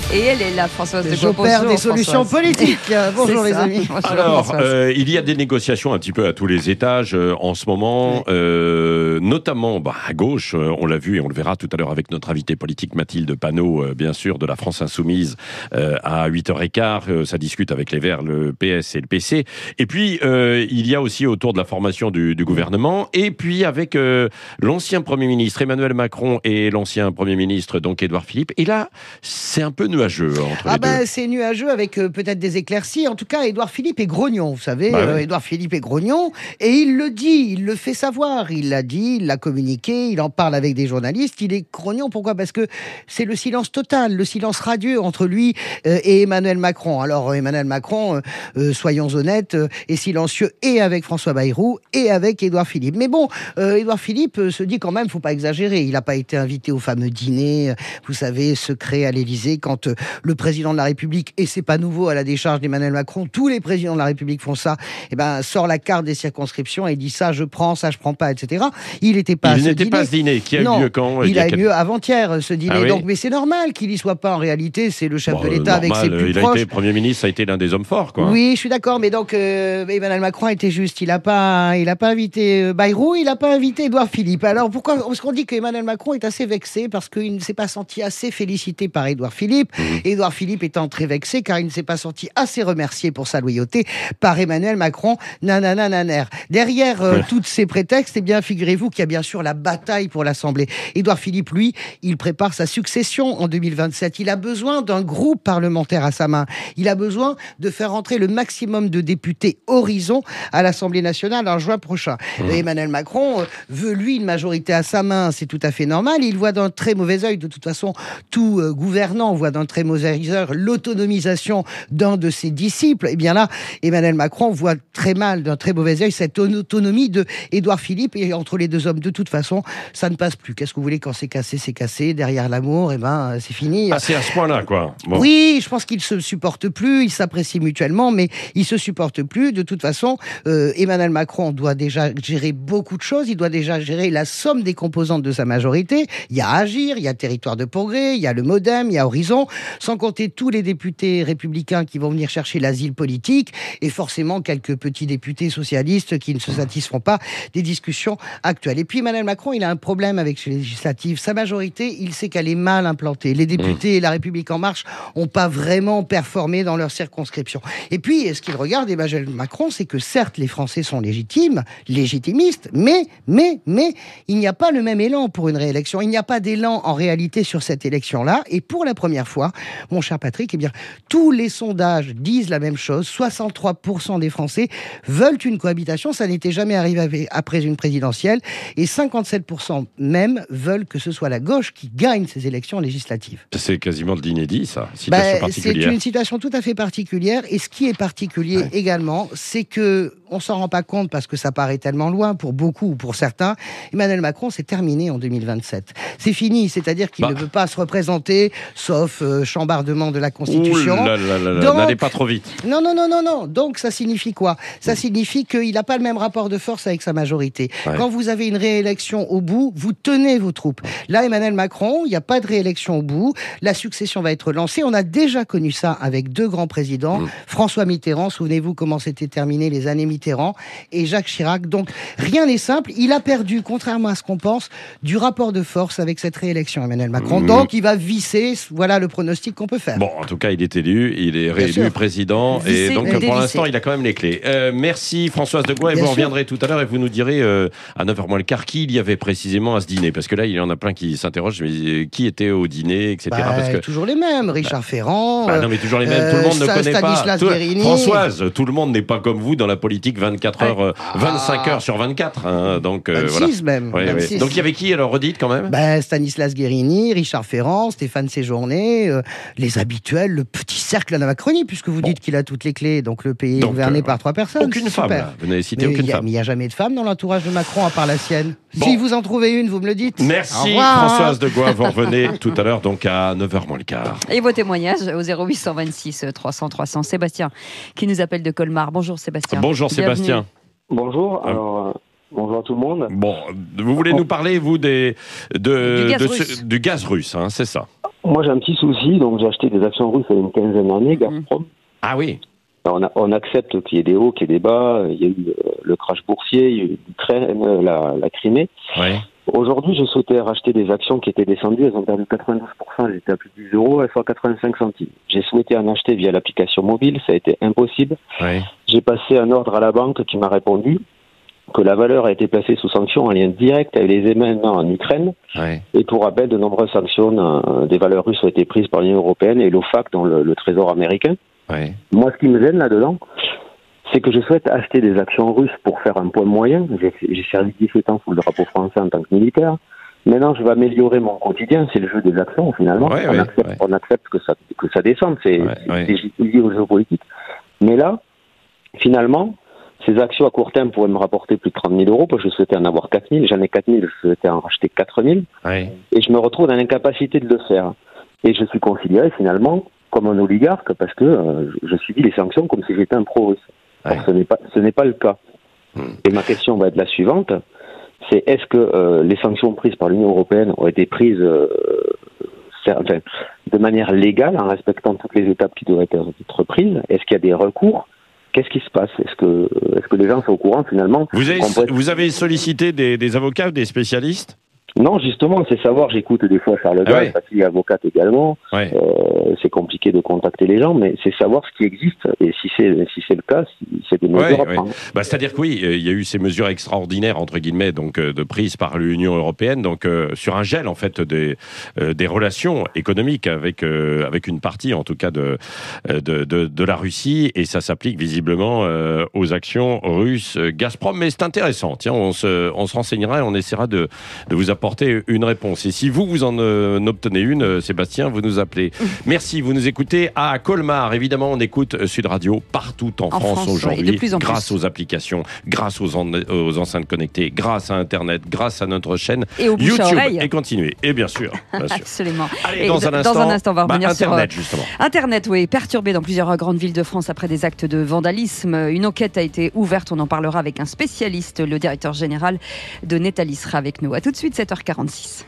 Et elle est là, Françoise de Gaulle. J'opère des solutions politiques. Bonjour les amis. Bonjour, Alors, il y a des négociations un petit peu à tous les étages en ce moment, notamment à gauche, on l'a vu et on le verra tout à l'heure avec notre invitée politique Mathilde Panot, bien sûr, de la France Insoumise, à 8h15. Ça discute avec les Verts, le PS et le PC. Et puis, il y a aussi autour de la formation du gouvernement, et puis avec l'ancien Premier ministre Emmanuel Macron et l'ancien Premier ministre, donc Édouard Philippe. Et là, c'est un peu nuageux entre les deux. C'est nuageux avec peut-être des éclaircies. En tout cas, Édouard Philippe est grognon, vous savez. Ouais. Édouard Philippe est grognon et il le dit, il le fait savoir. Il l'a dit, il l'a communiqué, il en parle avec des journalistes. Il est grognon, pourquoi ? Parce que c'est le silence total, le silence radieux entre lui et Emmanuel Macron. Alors Emmanuel Macron, soyons honnêtes, est silencieux et avec François Bayrou et avec Édouard Philippe. Mais bon, Édouard Philippe se dit quand même, faut pas exagérer. Il n'a pas été invité au fameux dîner, vous savez, secret à l'Élysée, quand le président de la République, et c'est pas nouveau à la décharge d'Emmanuel Macron, tous les présidents de la République font ça, sort la carte des circonscriptions et dit ça je prends pas, etc. Il n'était pas à ce dîner. Qui a eu lieu quand il a eu lieu avant-hier, ce dîner. Ah oui. Donc, mais c'est normal qu'il y soit pas en réalité, c'est le chef de l'État avec ses plus il proches. a été Premier ministre, ça a été l'un des hommes forts, quoi. Oui, je suis d'accord, mais donc Emmanuel Macron était juste. Il n'a pas invité Bayrou, il n'a pas invité Édouard Philippe. Alors pourquoi ? Parce qu'on dit qu'Emmanuel Macron est assez vexé parce qu'il ne s'est pas senti assez félicité par Édouard Philippe. Édouard Philippe étant très vexé car il ne s'est pas senti assez remercié pour sa loyauté par Emmanuel Macron. Nanana. Derrière tous ces prétextes, figurez-vous qu'il y a bien sûr la bataille pour l'Assemblée. Édouard Philippe, lui, il prépare sa succession en 2027. Il a besoin d'un groupe parlementaire à sa main. Il a besoin de faire entrer le maximum de députés horizon à l'Assemblée nationale en juin prochain. Emmanuel Macron veut, lui, une majorité à sa main. C'est tout à fait normal. Il voit d'un très mauvais œil, de toute façon, tout gouvernant voit d'un très mauvais œil l'autonomisation d'un de ses disciples. Et bien là, Emmanuel Macron voit très mal, d'un très mauvais œil, cette autonomie de Édouard Philippe. Et entre les deux hommes, de toute façon, ça ne passe plus. Qu'est-ce que vous voulez, quand c'est cassé, c'est cassé. Derrière l'amour, c'est fini. Ah, c'est à ce point-là, quoi. Bon. Oui, je pense qu'ils se supportent plus, ils s'apprécient mutuellement, mais ils se supportent plus. De toute façon, Emmanuel Macron doit déjà gérer beaucoup de choses. Il doit déjà gérer la somme des composantes de sa majorité. Il y a Agir, il y a Territoire de Progrès, il y a le MoDem, il y a Horizon, sans compter tous les députés républicains qui vont venir chercher l'asile politique, et forcément quelques petits députés socialistes qui ne se satisferont pas des discussions actuelles. Et puis Emmanuel Macron, il a un problème avec les législatives. Sa majorité, il sait qu'elle est mal implantée. Les députés et La République En Marche n'ont pas vraiment performé dans leur circonscription. Et puis, ce qu'il regarde, Emmanuel Macron, c'est que certes, les Français sont légitimistes, mais il n'y a pas le même élan pour une réélection. Il n'y a pas d'élan en réalité sur cette élection-là. Et pour la première fois, mon cher Patrick, tous les sondages disent la même chose. 63% des Français veulent une cohabitation. Ça n'était jamais arrivé après une présidentielle. Et 57% même veulent que ce soit la gauche qui gagne ces élections législatives. C'est quasiment de l'inédit, ça. Situation particulière. C'est une situation tout à fait particulière. Et ce qui est particulier également, c'est que on s'en rend pas compte parce que ça paraît tellement loin pour beaucoup ou pour certains. Emmanuel Macron, c'est terminé en 2027. C'est fini, c'est-à-dire qu'il ne peut pas se représenter, sauf chambardement de la Constitution. Donc, n'allez pas trop vite. Non. Donc ça signifie quoi ? Ça signifie qu'il n'a pas le même rapport de force avec sa majorité. Ouais. Quand vous avez une réélection au bout, vous tenez vos troupes. Là, Emmanuel Macron, il n'y a pas de réélection au bout. La succession va être lancée. On a déjà connu ça avec deux grands présidents. François Mitterrand, souvenez-vous comment s'était terminé les années Mitterrand, et Jacques Chirac. Donc rien n'est simple. Il a perdu, contrairement à ce qu'on pense, du rapport de force avec cette réélection, Emmanuel Macron. Donc il va visser, voilà le pronostic qu'on peut faire. Bon, en tout cas, il est élu, il est réélu président, et donc pour l'instant, il a quand même les clés. Merci Françoise de Gaulle, et vous reviendrez tout à l'heure et vous nous direz à 9h moins le quart qui il y avait précisément à ce dîner, parce que là, il y en a plein qui s'interrogent, mais qui était au dîner, etc. Parce que toujours les mêmes, Richard Ferrand. Non, mais toujours les mêmes, tout le monde ne connaît Stanislas pas. Guérini. Françoise, tout le monde n'est pas comme vous dans la politique 24 heures, 25 heures sur 24. Hein, donc 26 voilà. même. 26. Donc il y avait qui alors, redites quand même? Stanislas Guérini, Richard Ferrand, Stéphane Séjourné, les habituels, le petit cercle de la Macronie, puisque vous dites qu'il a toutes les clés, donc le pays est gouverné par 3 personnes. Aucune femme, là. Vous n'avez cité aucune femme. Mais il n'y a jamais de femme dans l'entourage de Macron à part la sienne. Si vous en trouvez une, vous me le dites. Merci Françoise de Gaulle, vous revenez tout à l'heure donc à 9h moins le quart. Et vos témoignages au 0826 300 300. Sébastien qui nous appelle de Colmar. Bonjour Sébastien. Bonjour Sébastien. Bonjour, alors bonjour à tout le monde. Bon, vous voulez nous parler, vous, du gaz russe, hein, c'est ça? Moi, j'ai un petit souci. Donc, j'ai acheté des actions russes il y a une quinzaine d'années, Gazprom. Ah oui. On accepte qu'il y ait des hauts, qu'il y ait des bas. Il y a eu le crash boursier, il y a eu l'Ukraine, la Crimée. Ouais. Aujourd'hui, je souhaitais racheter des actions qui étaient descendues. Elles ont perdu 92%. Elles étaient à plus de 10 euros. Elles sont à 85 centimes. J'ai souhaité en acheter via l'application mobile. Ça a été impossible. Ouais. J'ai passé un ordre à la banque qui m'a répondu que la valeur a été placée sous sanction en lien direct avec les événements en Ukraine. Ouais. Et pour rappel, de nombreuses sanctions des valeurs russes ont été prises par l'Union européenne et l'OFAC, dans le Trésor américain. Ouais. Moi, ce qui me gêne là-dedans, c'est que je souhaite acheter des actions russes pour faire un point moyen. J'ai servi 17 ans sous le drapeau français en tant que militaire. Maintenant, je vais améliorer mon quotidien. C'est le jeu des actions, finalement. Ouais, on accepte que ça descende. C'est lié au géopolitique. Mais là, finalement, ces actions à court terme pourraient me rapporter plus de 30 000 euros, parce que je souhaitais en avoir 4 000. J'en ai 4 000, je souhaitais en racheter 4 000. Ouais. Et je me retrouve dans l'incapacité de le faire. Et je suis considéré, finalement, comme un oligarque, parce que je subis les sanctions comme si j'étais un pro-russe. Ouais. Or, ce n'est pas le cas. Et ma question va être la suivante, c'est est-ce que les sanctions prises par l'Union européenne ont été prises de manière légale, en respectant toutes les étapes qui doivent être prises? Est-ce qu'il y a des recours? Qu'est-ce qui se passe? Est-ce que les gens sont au courant, finalement? Vous avez sollicité des avocats, des spécialistes? Non, justement, c'est savoir, j'écoute des fois Charles Gall, parce qu'il est avocate également, Ouais. C'est compliqué de contacter les gens, mais c'est savoir ce qui existe, et si c'est le cas, si c'est des mesures à prendre. Bah, c'est-à-dire que oui, il y a eu ces mesures extraordinaires, entre guillemets, donc, de prises par l'Union européenne, donc, sur un gel, en fait, des relations économiques avec une partie, en tout cas, de la Russie, et ça s'applique visiblement aux actions russes Gazprom. Mais c'est intéressant, tiens, on se renseignera et on essaiera de vous apporter une réponse. Et si vous en obtenez une, Sébastien, vous nous appelez. Merci, vous nous écoutez à Colmar. Évidemment, on écoute Sud Radio partout en France aujourd'hui, grâce aux applications, grâce aux enceintes connectées, grâce à Internet, grâce à notre chaîne et au bouche YouTube. à oreille. Et continuez. Et bien sûr. Absolument. Allez, et dans un instant, on va revenir Internet, sur justement. Internet, oui, perturbé dans plusieurs grandes villes de France après des actes de vandalisme. Une enquête a été ouverte. On en parlera avec un spécialiste. Le directeur général de Netalis sera avec nous. À tout de suite, 7h46.